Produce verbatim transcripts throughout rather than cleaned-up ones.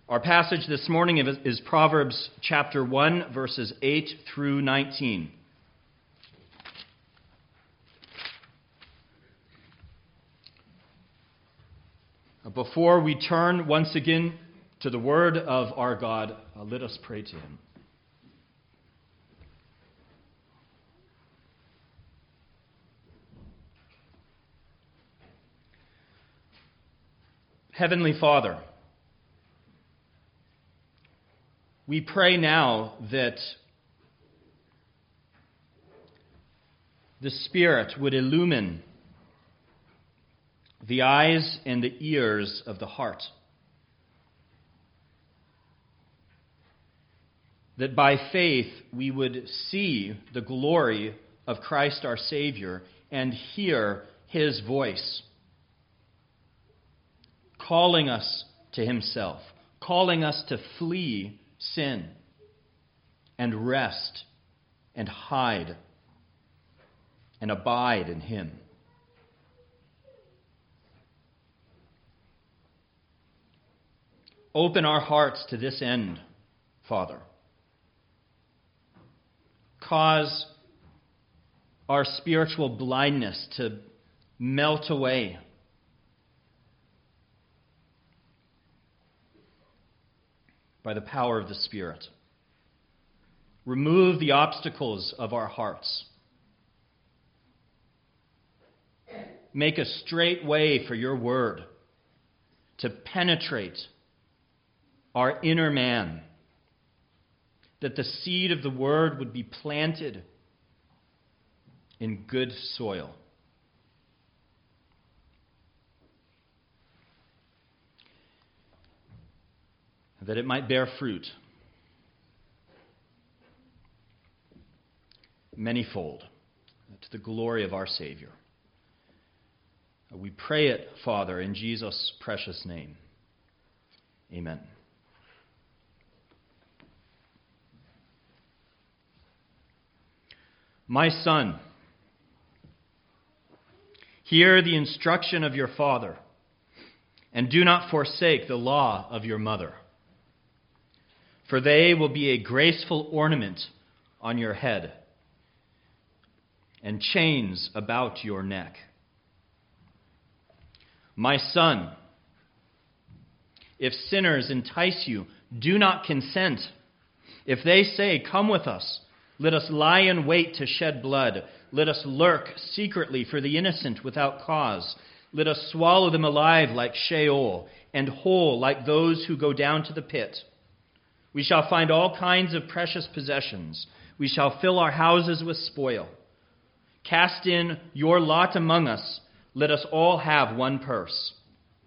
Our passage this morning is Proverbs chapter one, verses eight through nineteen. Before we turn once again to the word of our God, uh, let us pray to him. Heavenly Father, we pray now that the Spirit would illumine the eyes and the ears of the heart, that by faith we would see the glory of Christ our Savior and hear his voice, calling us to himself, calling us to flee sin and rest and hide and abide in him. Open our hearts to this end, Father. Cause our spiritual blindness to melt away. By the power of the Spirit. Remove the obstacles of our hearts. Make a straight way for your word to penetrate our inner man, that the seed of the word would be planted in good soil. That it might bear fruit manyfold to the glory of our Savior. We pray it, Father, in Jesus' precious name. Amen. My son, hear the instruction of your father, and do not forsake the law of your mother. For they will be a graceful ornament on your head and chains about your neck. My son, if sinners entice you, do not consent. If they say, "Come with us," let us lie in wait to shed blood. Let us lurk secretly for the innocent without cause. Let us swallow them alive like Sheol, and whole like those who go down to the pit. We shall find all kinds of precious possessions. We shall fill our houses with spoil. Cast in your lot among us. Let us all have one purse.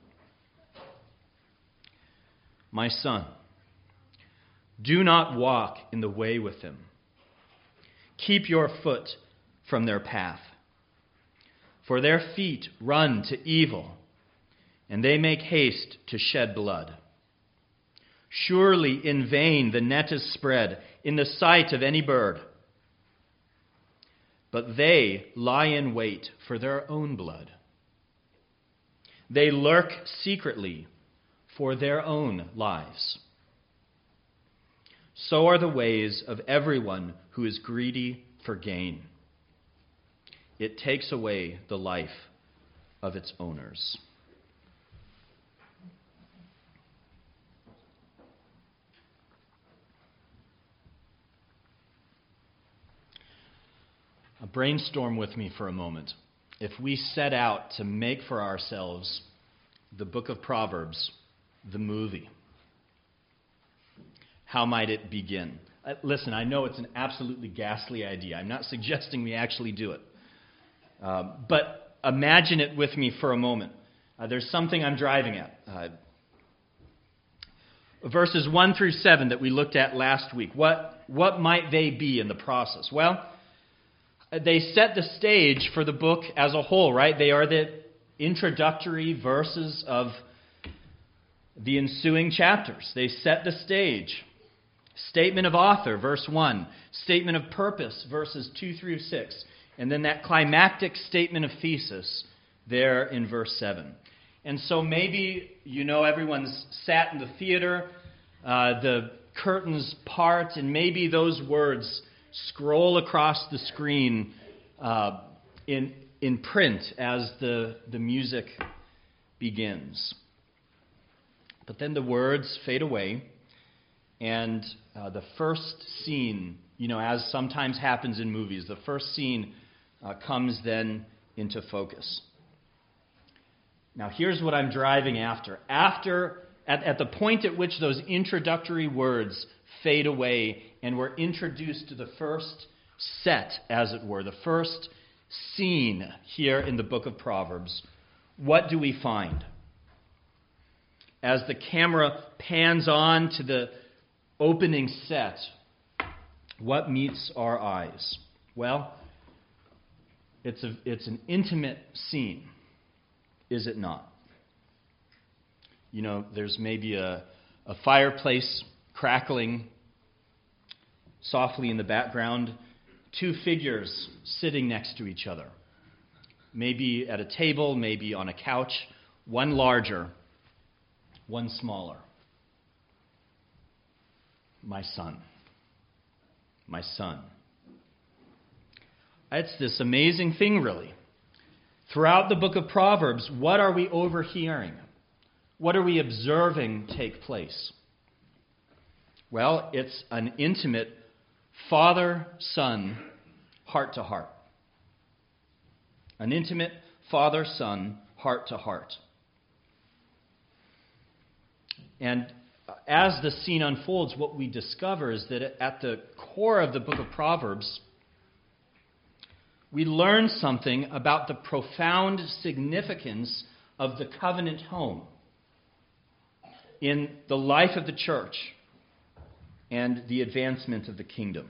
My son, do not walk in the way with them. Keep your foot from their path. For their feet run to evil, and they make haste to shed blood. Surely in vain the net is spread in the sight of any bird. But they lie in wait for their own blood. They lurk secretly for their own lives. So are the ways of everyone who is greedy for gain. It takes away the life of its owners. Brainstorm with me for a moment. If we set out to make for ourselves the book of Proverbs, the movie, how might it begin? Uh, listen, I know it's an absolutely ghastly idea. I'm not suggesting we actually do it. Uh, but imagine it with me for a moment. Uh, there's something I'm driving at. Uh, verses one through seven that we looked at last week. What, what might they be in the process? Well, they set the stage for the book as a whole, right? They are the introductory verses of the ensuing chapters. They set the stage. Statement of author, verse one. Statement of purpose, verses two through six. And then that climactic statement of thesis there in verse seven. And so maybe, you know, everyone's sat in the theater uh, the curtains part, and maybe those words scroll across the screen uh, in in print as the, the music begins. But then the words fade away, and uh, the first scene, you know, as sometimes happens in movies, the first scene uh, comes then into focus. Now, here's what I'm driving after. After, at, at the point at which those introductory words fade away, and we're introduced to the first set, as it were, the first scene here in the book of Proverbs, what do we find? As the camera pans on to the opening set, what meets our eyes? Well, it's a, it's an intimate scene, is it not? You know, there's maybe a, a fireplace crackling softly in the background, two figures sitting next to each other, maybe at a table, maybe on a couch, one larger, one smaller. My son. My son. It's this amazing thing, really. Throughout the book of Proverbs, what are we overhearing? What are we observing take place? Well, it's an intimate father-son, heart-to-heart. An intimate father-son, heart-to-heart. And as the scene unfolds, what we discover is that at the core of the book of Proverbs, we learn something about the profound significance of the covenant home in the life of the church and the advancement of the kingdom.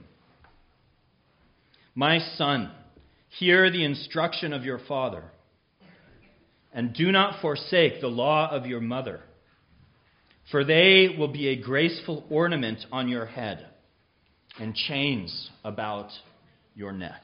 My son, hear the instruction of your father, and do not forsake the law of your mother, for they will be a graceful ornament on your head and chains about your neck.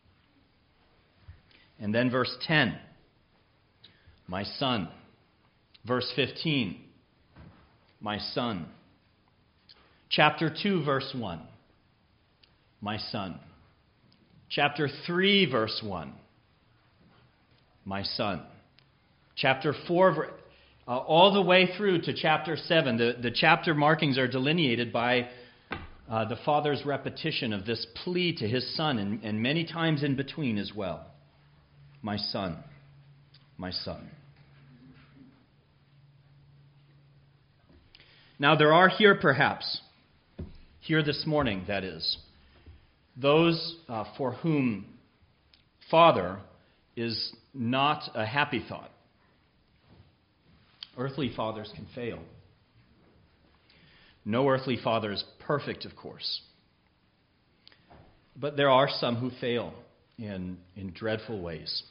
And then verse ten, my son. Verse fifteen, my son. Chapter two, verse one, my son. Chapter three, verse one, my son. Chapter four, uh, all the way through to chapter seven. The, the chapter markings are delineated by uh, the father's repetition of this plea to his son, and, and many times in between as well. My son, my son. Now there are here perhaps, here this morning that is, those uh, for whom father is not a happy thought. Earthly fathers can fail. No earthly father is perfect, of course. But there are some who fail in, in dreadful ways.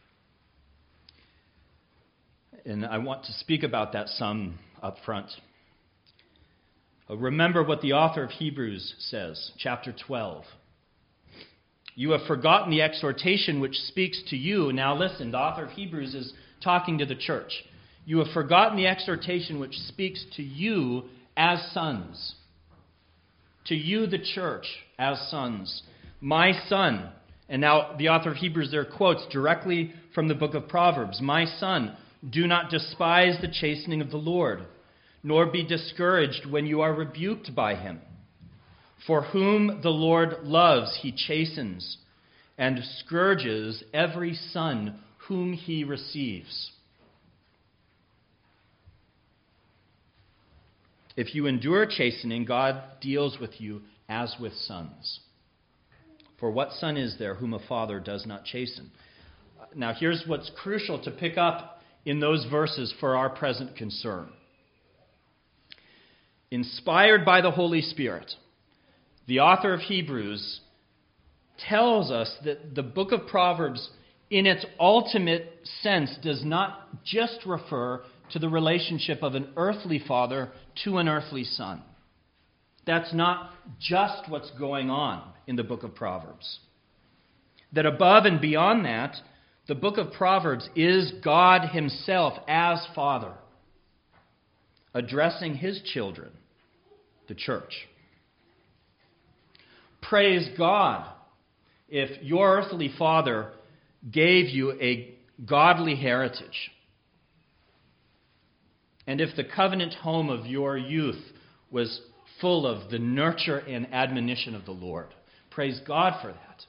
And I want to speak about that some up front. Remember what the author of Hebrews says, chapter twelve. You have forgotten the exhortation which speaks to you. Now listen, the author of Hebrews is talking to the church. You have forgotten the exhortation which speaks to you as sons. To you, the church, as sons. My son. And now the author of Hebrews there quotes directly from the book of Proverbs. My son, do not despise the chastening of the Lord, nor be discouraged when you are rebuked by him. For whom the Lord loves, he chastens, and scourges every son whom he receives. If you endure chastening, God deals with you as with sons. For what son is there whom a father does not chasten? Now here's what's crucial to pick up in those verses for our present concern. Inspired by the Holy Spirit, the author of Hebrews tells us that the book of Proverbs, in its ultimate sense, does not just refer to the relationship of an earthly father to an earthly son. That's not just what's going on in the book of Proverbs. That above and beyond that, the book of Proverbs is God himself as Father, addressing his children the church. Praise God if your earthly father gave you a godly heritage, and if the covenant home of your youth was full of the nurture and admonition of the Lord. Praise God for that.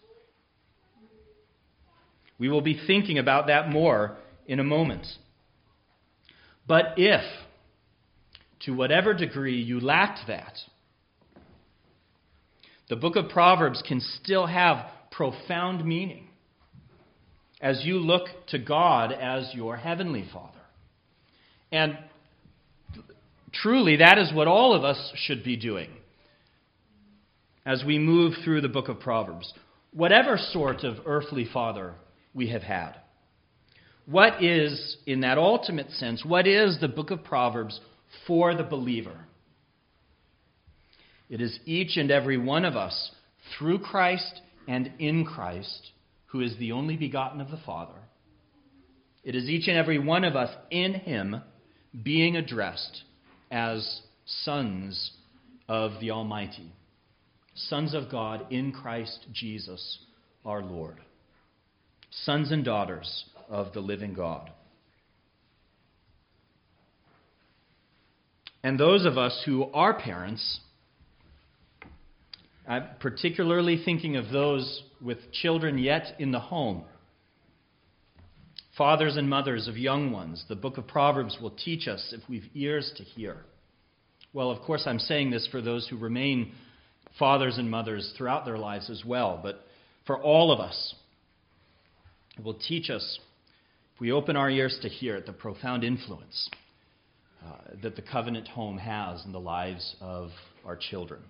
We will be thinking about that more in a moment. But if, to whatever degree you lacked that, the book of Proverbs can still have profound meaning as you look to God as your heavenly Father. And truly, that is what all of us should be doing as we move through the book of Proverbs. Whatever sort of earthly father we have had, what is, in that ultimate sense, what is the book of Proverbs for the believer? It is each and every one of us, through Christ and in Christ, who is the only begotten of the Father. It is each and every one of us in Him being addressed as sons of the Almighty, sons of God in Christ Jesus our Lord, sons and daughters of the living God. And those of us who are parents, I'm particularly thinking of those with children yet in the home, fathers and mothers of young ones. The book of Proverbs will teach us if we've ears to hear. Well, of course, I'm saying this for those who remain fathers and mothers throughout their lives as well, but for all of us, it will teach us, if we open our ears to hear it, the profound influence uh, that the covenant home has in the lives of our children.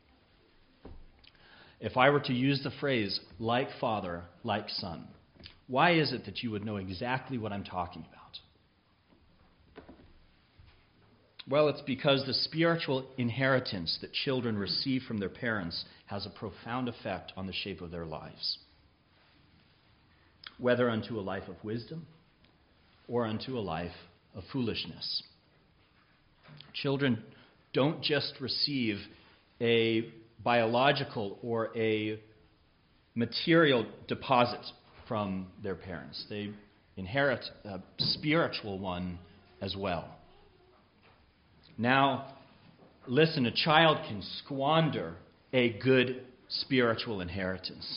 If I were to use the phrase, like father, like son, why is it that you would know exactly what I'm talking about? Well, it's because the spiritual inheritance that children receive from their parents has a profound effect on the shape of their lives, whether unto a life of wisdom or unto a life of foolishness. Children don't just receive a biological or a material deposit from their parents. They inherit a spiritual one as well. Now, listen, a child can squander a good spiritual inheritance.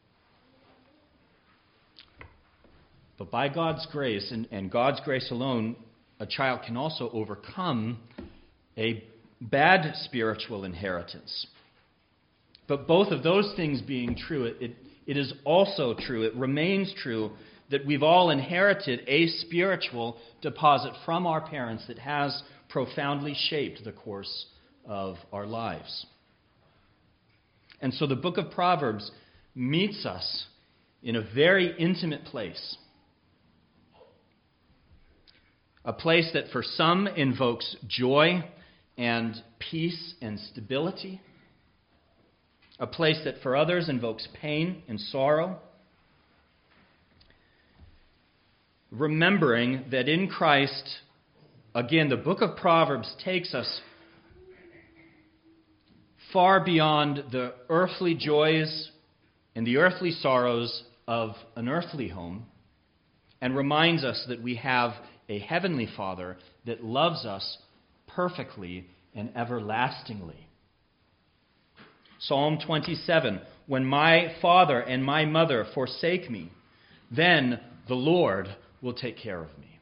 But by God's grace, and, and God's grace alone, a child can also overcome a bad spiritual inheritance. But both of those things being true, it, it, it is also true, it remains true, that we've all inherited a spiritual deposit from our parents that has profoundly shaped the course of our lives. And so the book of Proverbs meets us in a very intimate place. A place that for some invokes joy and peace and stability. A place that for others invokes pain and sorrow. Remembering that in Christ, again, the book of Proverbs takes us far beyond the earthly joys and the earthly sorrows of an earthly home and reminds us that we have a heavenly Father that loves us perfectly and everlastingly. Psalm twenty-seven, when my father and my mother forsake me, then the Lord will take care of me.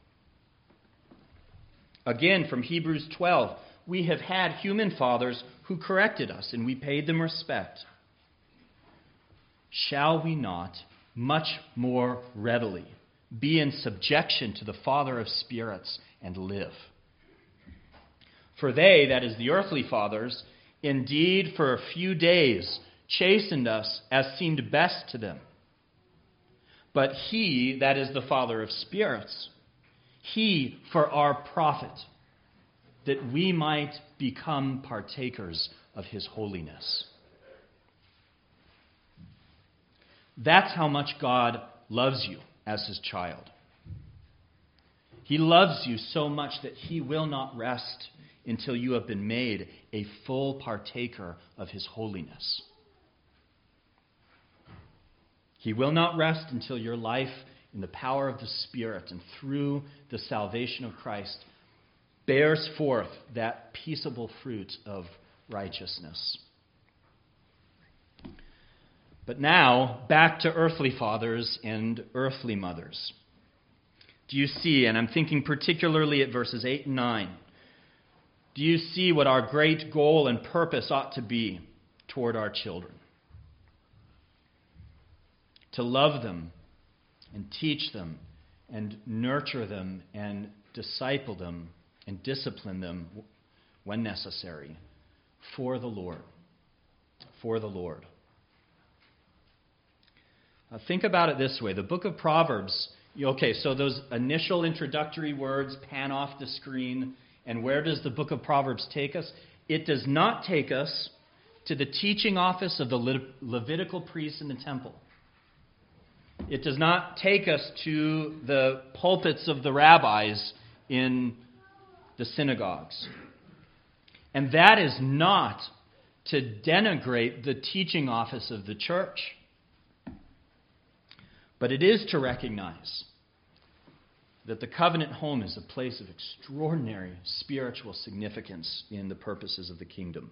Again, from Hebrews twelve, we have had human fathers who corrected us, and we paid them respect. Shall we not much more readily be in subjection to the Father of spirits and live? For they, that is the earthly fathers, indeed for a few days chastened us as seemed best to them. But he, that is the Father of spirits, he for our profit, that we might become partakers of his holiness. That's how much God loves you as his child. He loves you so much that he will not rest until you have been made a full partaker of his holiness. He will not rest until your life in the power of the Spirit and through the salvation of Christ bears forth that peaceable fruit of righteousness. But now, back to earthly fathers and earthly mothers. Do you see, and I'm thinking particularly at verses eight and nine, do you see what our great goal and purpose ought to be toward our children? To love them and teach them and nurture them and disciple them and discipline them when necessary for the Lord. For the Lord. Uh, think about it this way. The book of Proverbs, okay, so those initial introductory words pan off the screen, and where does the book of Proverbs take us? It does not take us to the teaching office of the Le- Levitical priests in the temple. It does not take us to the pulpits of the rabbis in the synagogues. And that is not to denigrate the teaching office of the church. But it is to recognize that the covenant home is a place of extraordinary spiritual significance in the purposes of the kingdom.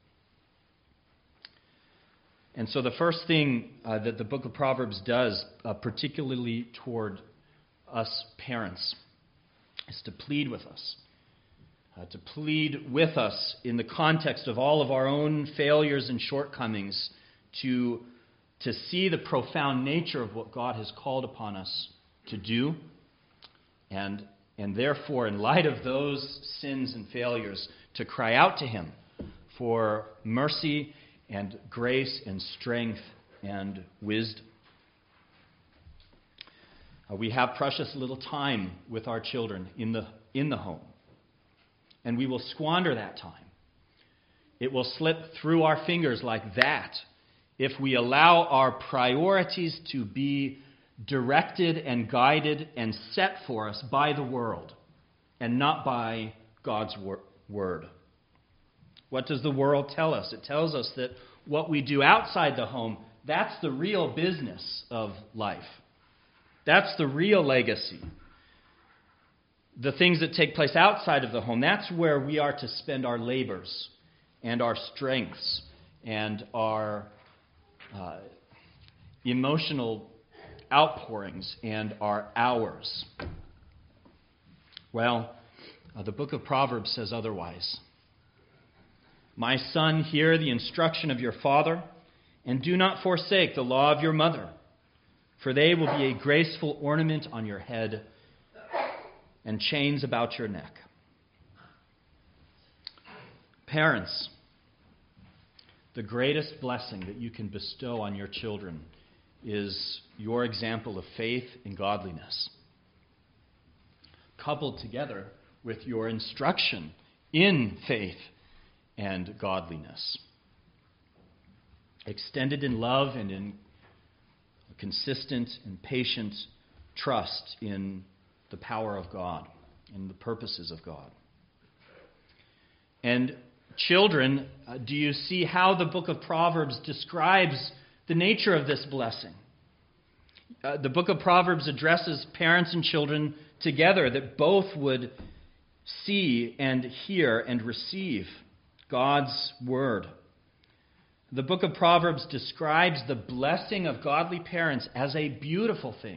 And so the first thing uh, that the book of Proverbs does, uh, particularly toward us parents, is to plead with us. Uh, to plead with us in the context of all of our own failures and shortcomings to, to see the profound nature of what God has called upon us to do. And, and therefore, in light of those sins and failures, to cry out to Him for mercy and grace and strength and wisdom. Uh, we have precious little time with our children in the, in the home. And we will squander that time. It will slip through our fingers like that if we allow our priorities to be directed and guided and set for us by the world and not by God's wor- word. What does the world tell us? It tells us that what we do outside the home, that's the real business of life. That's the real legacy. The things that take place outside of the home, that's where we are to spend our labors and our strengths and our uh, emotional outpourings and our hours. Well, uh, the book of Proverbs says otherwise. My son, hear the instruction of your father, and do not forsake the law of your mother, for they will be a graceful ornament on your head and chains about your neck. Parents, the greatest blessing that you can bestow on your children is your example of faith and godliness, coupled together with your instruction in faith and godliness, extended in love and in consistent and patient trust in the power of God and the purposes of God. And children, uh, do you see how the book of Proverbs describes the nature of this blessing? Uh, the book of Proverbs addresses parents and children together, that both would see and hear and receive God's word. The book of Proverbs describes the blessing of godly parents as a beautiful thing,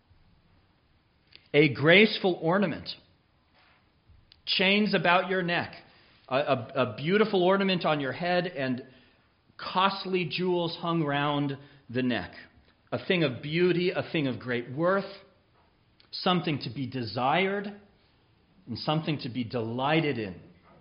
a graceful ornament, chains about your neck, a, a, a beautiful ornament on your head, and costly jewels hung round the neck. A thing of beauty, a thing of great worth, something to be desired, and something to be delighted in.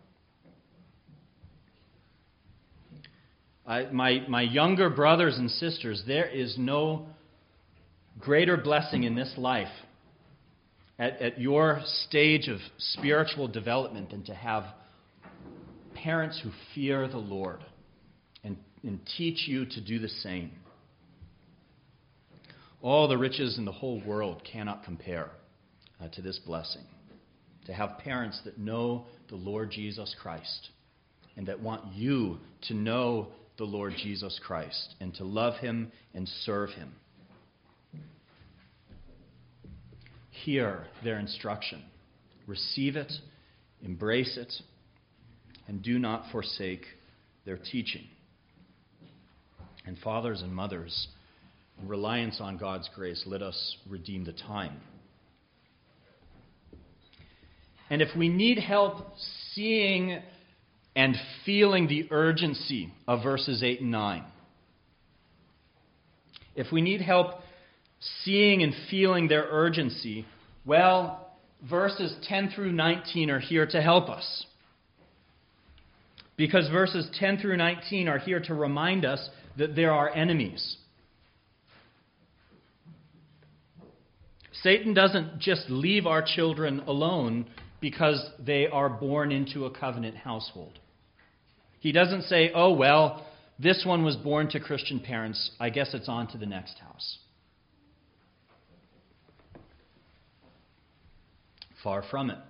I, my, my younger brothers and sisters, there is no greater blessing in this life at, at your stage of spiritual development than to have parents who fear the Lord and, and teach you to do the same. All the riches in the whole world cannot compare uh, to this blessing. to have parents that know the Lord Jesus Christ and that want you to know the Lord Jesus Christ and to love him and serve him. Hear their instruction. Receive it, embrace it, and do not forsake their teaching. And fathers and mothers, in reliance on God's grace, let us redeem the time. And if we need help seeing and feeling the urgency of verses eight and nine, if we need help seeing and feeling their urgency, well, verses ten through nineteen are here to help us. Because verses ten through nineteen are here to remind us that there are enemies. Satan doesn't just leave our children alone because they are born into a covenant household. He doesn't say, oh, well, this one was born to Christian parents. I guess it's on to the next house. Far from it.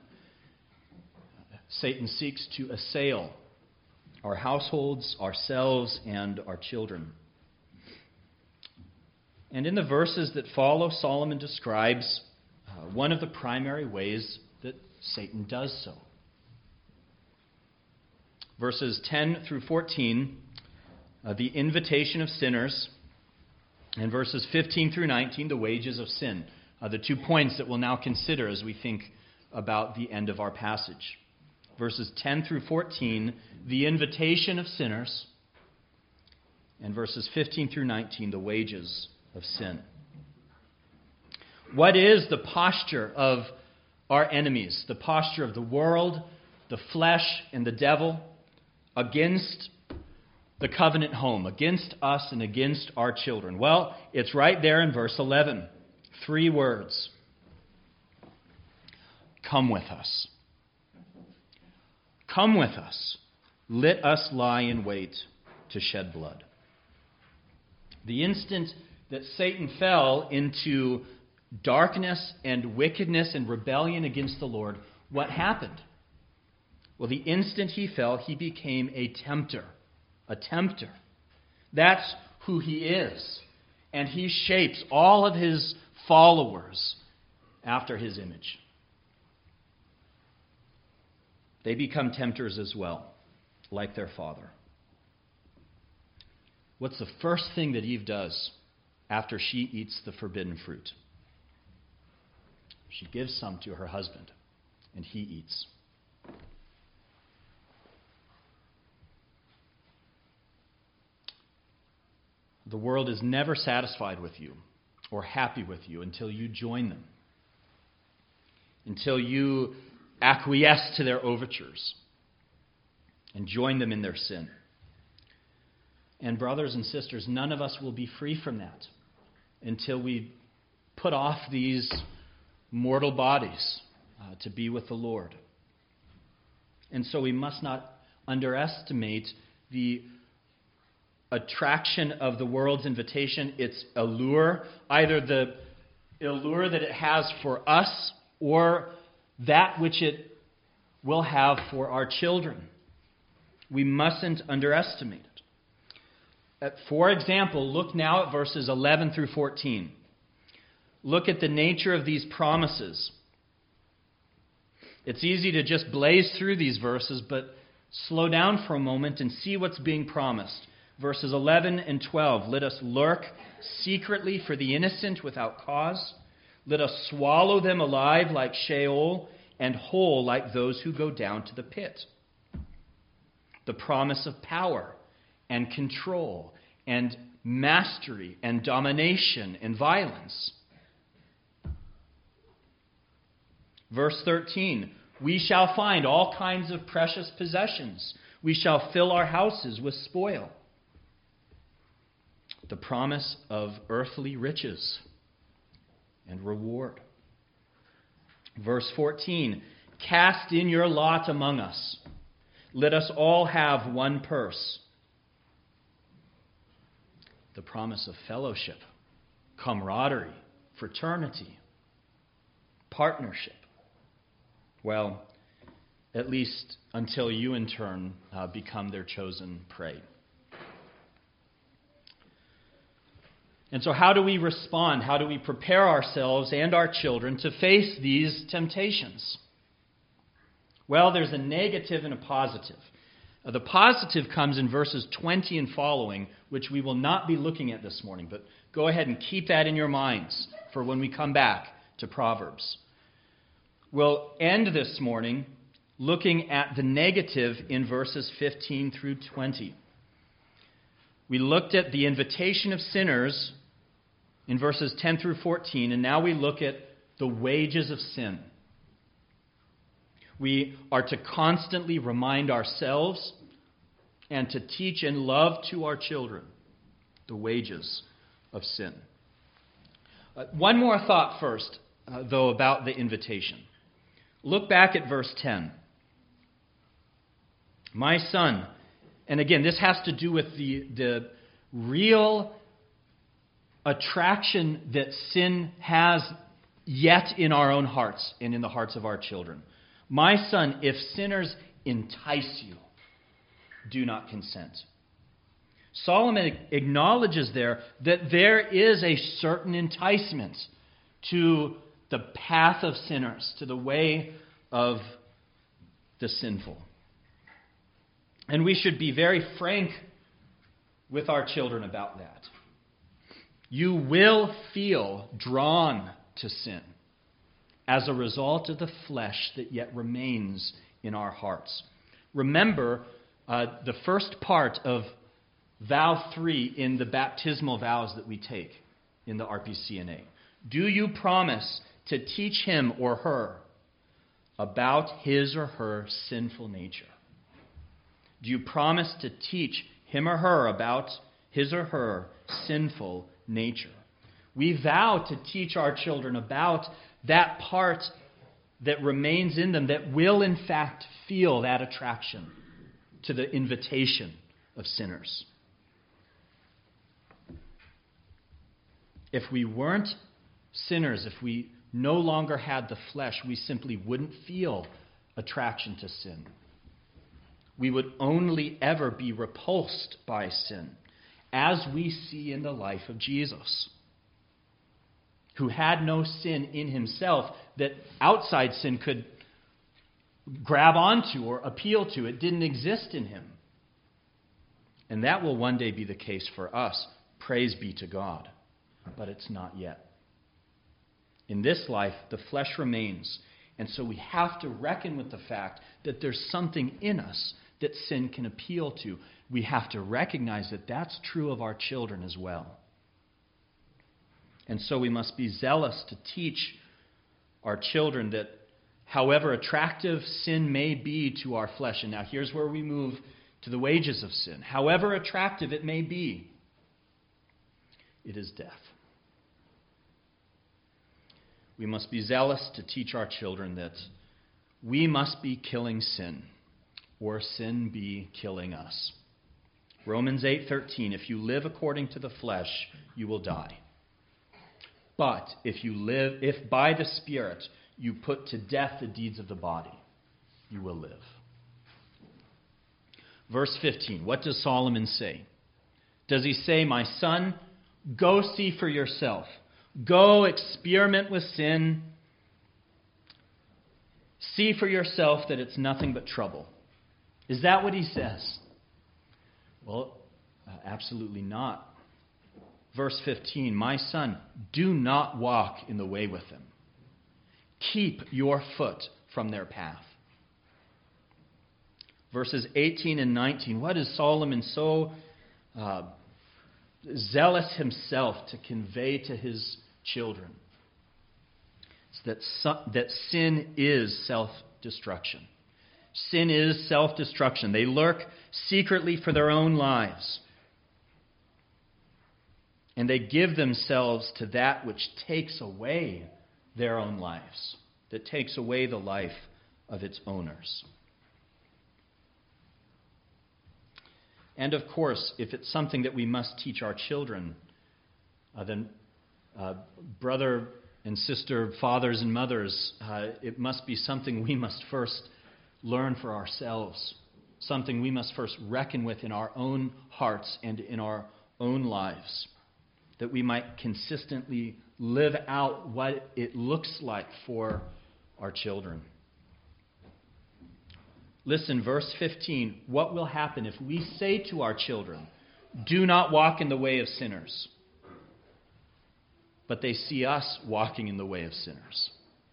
Satan seeks to assail our households, ourselves, and our children. And in the verses that follow, Solomon describes uh, one of the primary ways that Satan does so. Verses ten through fourteen, uh, the invitation of sinners, and verses fifteen through nineteen, the wages of sin, are the two points that we'll now consider as we think about the end of our passage. Verses ten through fourteen, the invitation of sinners, and verses fifteen through nineteen, the wages of sin. What is the posture of our enemies, the posture of the world, the flesh, and the devil against the covenant home, against us and against our children? Well, it's right there in verse eleven. Three words. Come with us. Come with us. Let us lie in wait to shed blood. The instant that Satan fell into darkness and wickedness and rebellion against the Lord, what happened? Well, the instant he fell, he became a tempter. A tempter. That's who he is. And he shapes all of his followers after his image. They become tempters as well, like their father. What's the first thing that Eve does after she eats the forbidden fruit? She gives some to her husband, and he eats. The world is never satisfied with you or happy with you until you join them, until you acquiesce to their overtures and join them in their sin. And brothers and sisters, none of us will be free from that until we put off these mortal bodies uh, to be with the Lord. And so we must not underestimate the attraction of the world's invitation, its allure, either the allure that it has for us or that which it will have for our children. We mustn't underestimate it. For example, look now at verses eleven through fourteen. Look at the nature of these promises. It's easy to just blaze through these verses, but slow down for a moment and see what's being promised. Verses eleven and twelve, let us lurk secretly for the innocent without cause. Let us swallow them alive like Sheol and whole like those who go down to the pit. The promise of power and control and mastery and domination and violence. Verse thirteen, we shall find all kinds of precious possessions. We shall fill our houses with spoil. The promise of earthly riches and reward. Verse fourteen, cast in your lot among us. Let us all have one purse. The promise of fellowship, camaraderie, fraternity, partnership. Well, at least until you in turn uh, become their chosen prey. And so how do we respond? How do we prepare ourselves and our children to face these temptations? Well, there's a negative and a positive. Uh, the positive comes in verses twenty and following, which we will not be looking at this morning, but go ahead and keep that in your minds for when we come back to Proverbs. We'll end this morning looking at the negative in verses fifteen through twenty. We looked at the invitation of sinners in verses ten through fourteen, and now we look at the wages of sin. We are to constantly remind ourselves and to teach and love to our children the wages of sin. Uh, one more thought first, uh, though, about the invitation. Look back at verse ten. My son, and again, this has to do with the, the real attraction that sin has yet in our own hearts and in the hearts of our children. My son, if sinners entice you, do not consent. Solomon acknowledges there that there is a certain enticement to the path of sinners, to the way of the sinful. And we should be very frank with our children about that. You will feel drawn to sin as a result of the flesh that yet remains in our hearts. Remember uh, the first part of vow three in the baptismal vows that we take in the R P C N A. Do you promise to teach him or her about his or her sinful nature? Do you promise to teach him or her about his or her sinful nature? We vow to teach our children about that part that remains in them that will in fact feel that attraction to the invitation of sinners. If we weren't sinners, if we no longer had the flesh, we simply wouldn't feel attraction to sin. We would only ever be repulsed by sin, as we see in the life of Jesus, who had no sin in himself that outside sin could grab onto or appeal to. It didn't exist in him. And that will one day be the case for us. Praise be to God. But it's not yet. In this life, the flesh remains. And so we have to reckon with the fact that there's something in us that sin can appeal to. We have to recognize that that's true of our children as well. And so we must be zealous to teach our children that however attractive sin may be to our flesh, and now here's where we move to the wages of sin. However attractive it may be, it is death. We must be zealous to teach our children that we must be killing sin, or sin be killing us. Romans eight thirteen, if you live according to the flesh, you will die. But if you live, if by the Spirit you put to death the deeds of the body, you will live. Verse fifteen, what does Solomon say? Does he say, my son, go see for yourself. Go experiment with sin. See for yourself that it's nothing but trouble. Is that what he says? Well, uh, absolutely not. Verse fifteen, my son, do not walk in the way with them. Keep your foot from their path. Verses eighteen and nineteen, what is Solomon so uh, zealous himself to convey to his children? It's that, su- that sin is self-destruction. Sin is self-destruction. They lurk secretly for their own lives. And they give themselves to that which takes away their own lives, that takes away the life of its owners. And of course, if it's something that we must teach our children, uh, then uh, Brother And sister, fathers and mothers, uh, it must be something we must first learn for ourselves, something we must first reckon with in our own hearts and in our own lives, that we might consistently live out what it looks like for our children. Listen, verse fifteen, what will happen if we say to our children, do not walk in the way of sinners, but they see us walking in the way of sinners?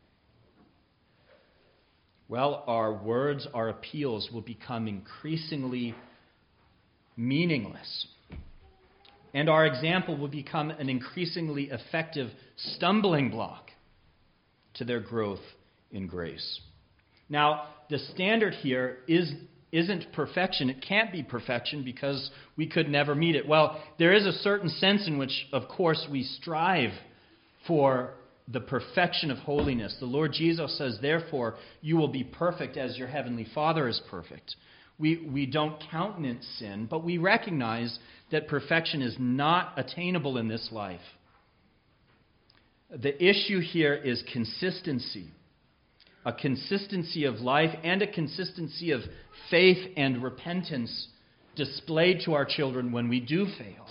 Well, our words, our appeals will become increasingly meaningless. And our example will become an increasingly effective stumbling block to their growth in grace. Now, the standard here is, isn't perfection. It can't be perfection because we could never meet it. Well, there is a certain sense in which, of course, we strive for the perfection of holiness. The Lord Jesus says, therefore, you will be perfect as your heavenly Father is perfect. We, we don't countenance sin, but we recognize that perfection is not attainable in this life. The issue here is consistency. A consistency of life and a consistency of faith and repentance displayed to our children when we do fail.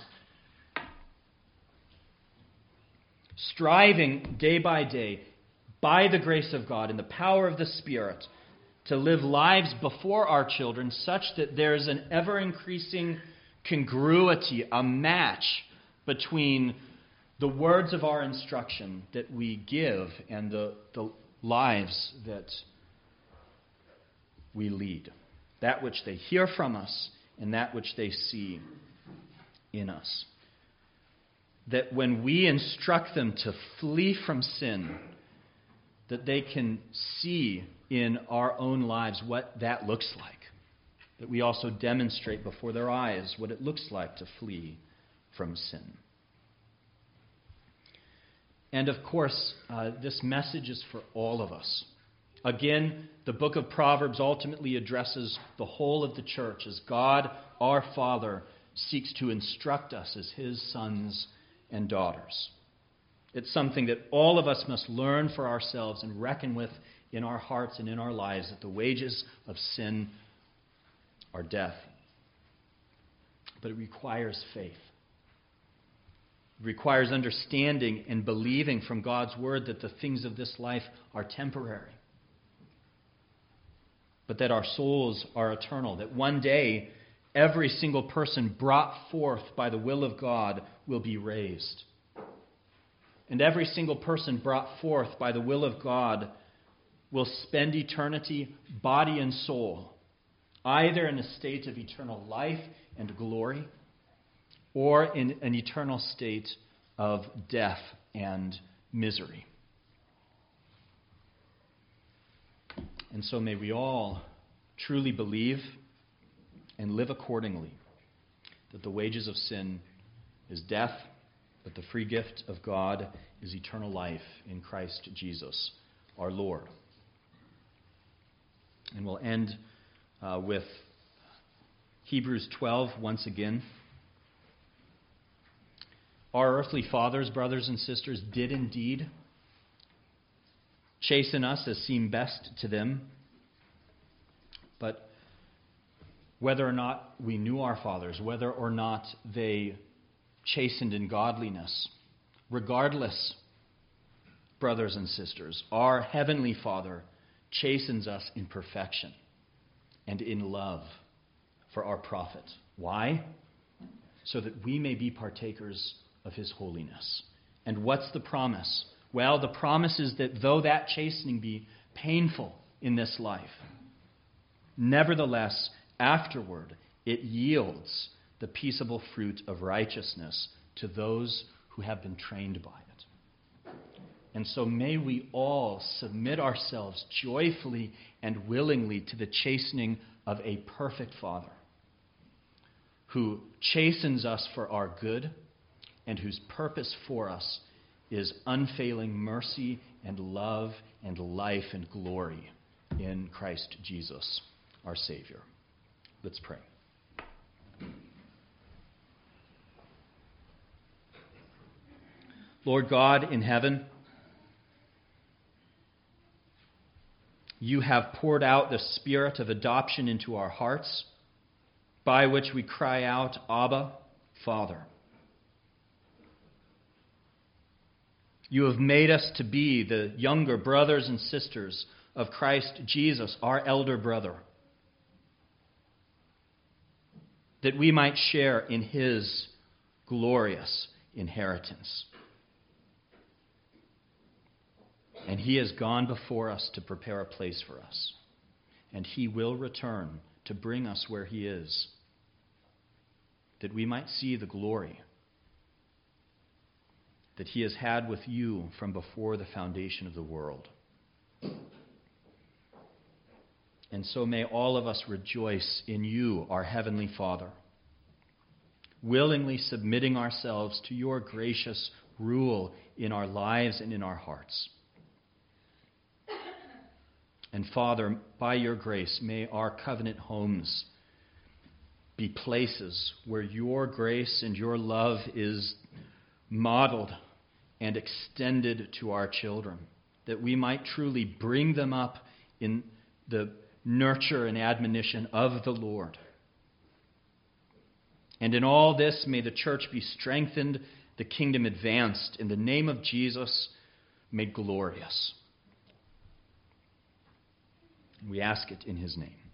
Striving day by day, by the grace of God and the power of the Spirit, to live lives before our children such that there is an ever-increasing congruity, a match between the words of our instruction that we give and the, the lives that we lead. That which they hear from us and that which they see in us. That when we instruct them to flee from sin, that they can see in our own lives what that looks like. That we also demonstrate before their eyes what it looks like to flee from sin. And of course, uh, this message is for all of us. Again, the book of Proverbs ultimately addresses the whole of the church as God, our Father, seeks to instruct us as His sons and daughters. It's something that all of us must learn for ourselves and reckon with in our hearts and in our lives, that the wages of sin are death. But it requires faith. It requires understanding and believing from God's word that the things of this life are temporary, but that our souls are eternal, that one day every single person brought forth by the will of God will be raised. And every single person brought forth by the will of God will spend eternity, body and soul, either in a state of eternal life and glory, or in an eternal state of death and misery. And so may we all truly believe and live accordingly, that the wages of sin is death, but the free gift of God is eternal life in Christ Jesus, our Lord. And we'll end uh, with Hebrews twelve once again. Our earthly fathers, brothers and sisters, did indeed chasten us as seemed best to them. But whether or not we knew our fathers, whether or not they chastened in godliness, regardless, brothers and sisters, our Heavenly Father chastens us in perfection and in love for our profit. Why? So that we may be partakers of His holiness. And what's the promise? Well, the promise is that though that chastening be painful in this life, nevertheless, afterward, it yields the peaceable fruit of righteousness to those who have been trained by it. And so may we all submit ourselves joyfully and willingly to the chastening of a perfect Father, who chastens us for our good and whose purpose for us is unfailing mercy and love and life and glory in Christ Jesus, our Savior. Let's pray. Lord God in heaven, you have poured out the Spirit of adoption into our hearts, by which we cry out, Abba, Father. You have made us to be the younger brothers and sisters of Christ Jesus, our elder brother, that we might share in his glorious inheritance. And he has gone before us to prepare a place for us, and he will return to bring us where he is, that we might see the glory that he has had with you from before the foundation of the world. And so may all of us rejoice in you, our Heavenly Father, willingly submitting ourselves to your gracious rule in our lives and in our hearts. And Father, by your grace, may our covenant homes be places where your grace and your love is modeled and extended to our children, that we might truly bring them up in the nurture and admonition of the Lord. And in all this, may the church be strengthened, the kingdom advanced, in the name of Jesus, made glorious. We ask it in his name.